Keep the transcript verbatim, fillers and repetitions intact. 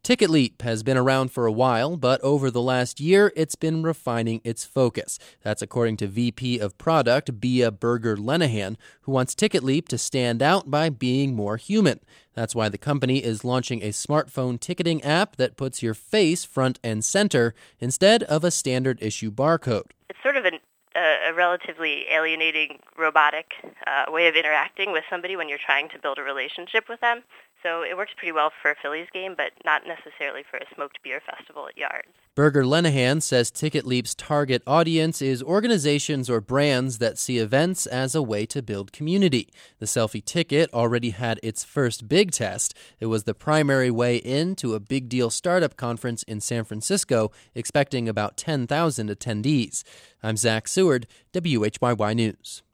TicketLeap has been around for a while, but over the last year, it's been refining its focus. That's according to V P of Product, Bea Berger-Lenehan, who wants TicketLeap to stand out by being more human. That's why the company is launching a smartphone ticketing app that puts your face front and center instead of a standard issue barcode. It's sort of an, uh, a relatively alienating, robotic uh, way of interacting with somebody when you're trying to build a relationship with them. So it works pretty well for a Phillies game, but not necessarily for a smoked beer festival at Yards. Berger-Lenehan says TicketLeap's target audience is organizations or brands that see events as a way to build community. The selfie ticket already had its first big test. It was the primary way into a big deal startup conference in San Francisco, expecting about ten thousand attendees. I'm Zach Seward, W H Y Y News.